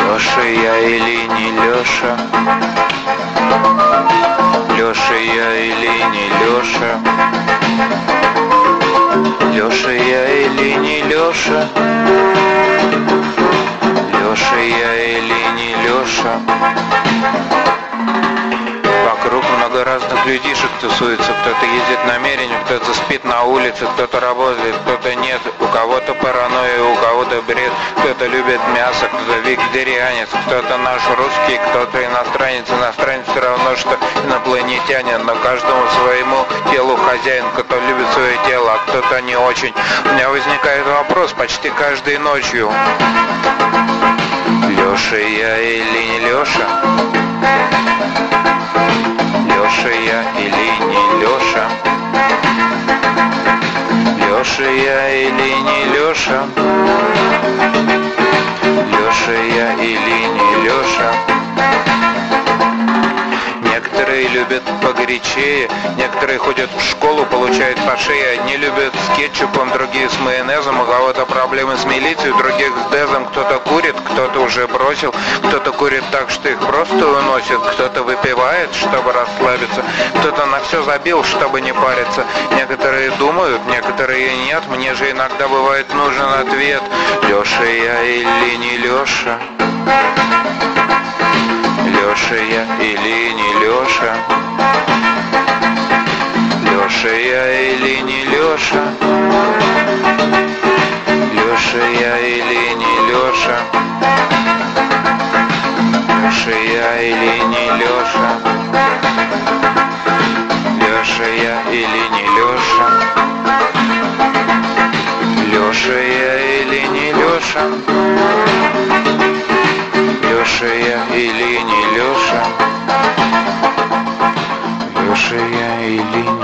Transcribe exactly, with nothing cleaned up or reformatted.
Леша я или не Леша? Леша я или не Леша? Леша я или не Леша? Леша я или не Леша? Вокруг много разных людишек тусуется. Кто-то ездит намеренно, кто-то спит на улице, кто-то работает, кто-то нет. У кого-то паранойя, у кого-то бред. Кто-то любит мясо, кто-то вегетарианец, кто-то наш русский, кто-то иностранец. Иностранец все равно, что инопланетянин, но каждому своему телу хозяин. Кто любит свое тело, а кто-то не очень. У меня возникает вопрос почти каждой ночью. Леша я или не Леша? Леша я или не Леша? Леша я или не Леша? Леша я или не Леша? Некоторые любят погорячее, некоторые ходят в школу, получают по шее. Одни любят с кетчупом, другие с майонезом. У кого-то проблемы с милицией, у других с дезом. Кто-то курит, кто-то уже бросил, кто-то курит так, что их просто уносит, кто-то выпивает, чтобы расслабиться, кто-то на все забил, чтобы не париться. Некоторые думают, некоторые нет. Мне же иногда бывает нужен ответ. Леша я или не Леша? Леша я или не Леша? Леша я или не Леша? Леша я или не Леша? Леша я или не Леша? Леша я или не Леша? Леша я или не Леша? Леша я или не Леша? Леша я или не